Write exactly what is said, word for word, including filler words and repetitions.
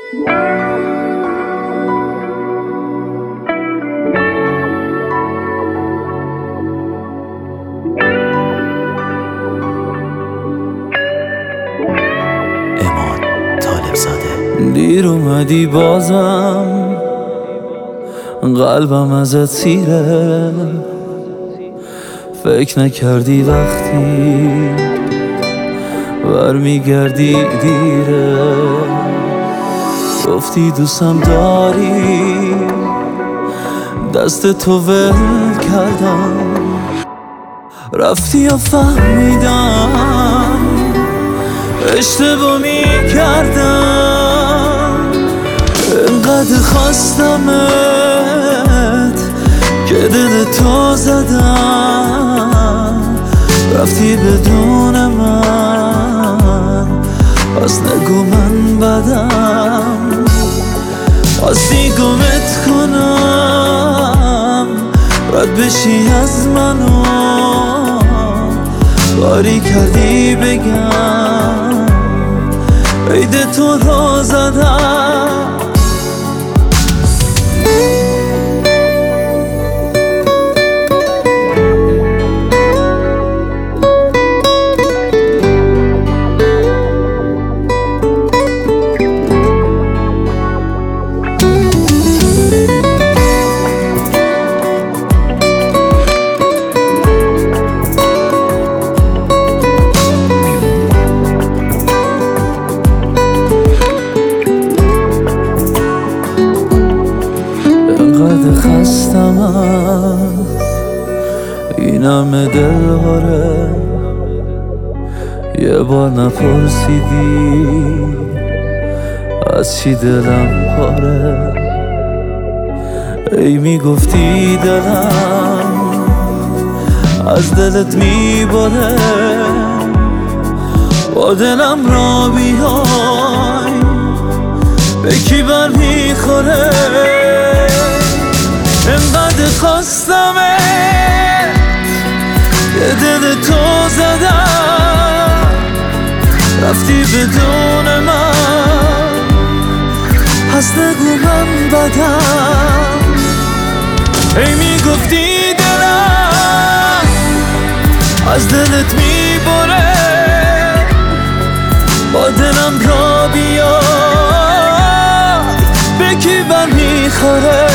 امان طالب زاده. دیر اومدی بازم، قلبم ازت سیره. فکر نکردی وقتی برمیگردی دیره. گفتی دوستم داری، دست تو ول کردم. رفتی و فهمیدم اشتباه میکردم. انقدر خواستمت که دل تو زدم. رفتی بدون من، پس نگو من بدم. خواستی گمت کنم، رد بشی از منو. کاری کردی بگم عید تو رو زدم. انقدر خستم از این همه دلهاره. یه بار نپرسیدی از چی دلم پاره. ای میگفتی دلم از دلت میباره. با دلم را بیای به کی بر میخوره. انقدر خواستمت که دل تو زدم. رفتی بدون من، پس نگو من بدم. ای میگفتی دلم از دلت میبره. با دلم را بیای به کی بر میخوره.